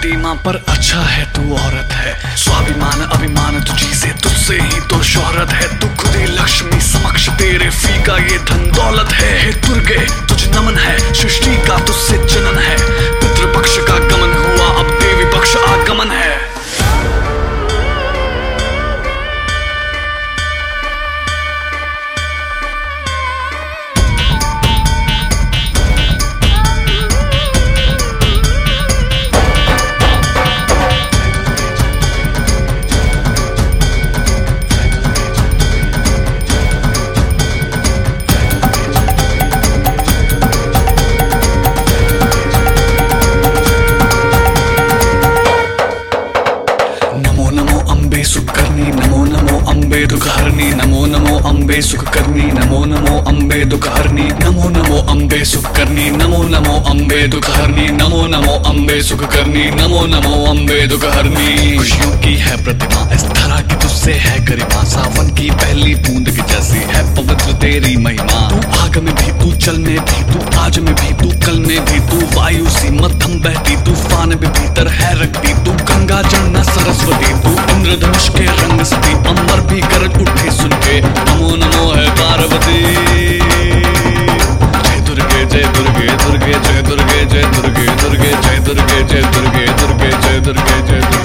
बेटी माँ पर अच्छा है तू औरत है, स्वाभिमान अभिमान तुझी से तुझसे ही तो शोहरत है। तू खुद ही लक्ष्मी समक्ष तेरे फीका ये धन दौलत है। हे दुर्गे तुझ नमन है, सृष्टि का तुझसे जनन है। पितृपक्ष का गमन हुआ अब देवी पक्ष आगमन है। नमो नमो अम्बे दुखहरणी, नमो नमो अम्बे सुखकर्णी, नमो नमो अम्बे दुखहरणी, नमो नमो अम्बे सुखकर्णी, नमो नमो अम्बे दुखहरणी, नमो नमो अम्बे सुखकर्णी, नमो नमो अम्बे दुखहरणी। खुशियों की है प्रतिमा इस धरा की तुझसे है गरिमा, सावन की पहली बूंद की जैसी है पवित्र तेरी महिमा। तू आग में भी तू जल में भी तू आज में भी तू कल में भी तू वायु सी मध्यम बहती तूफान में भीतर है रखती। तू गंगा जमुना सरस्वती तू इंद्रधनुष के रंग सती, अम्बर भी गरज उठे सुन के नमो नमो है पार्वती। जय दुर्गे जय दुर्गे दुर्गे जय दुर्गे जय दुर्गे दुर्गे जय दुर्गे जय दुर्गे दुर्गे जय दुर्गे जय दुर्गे।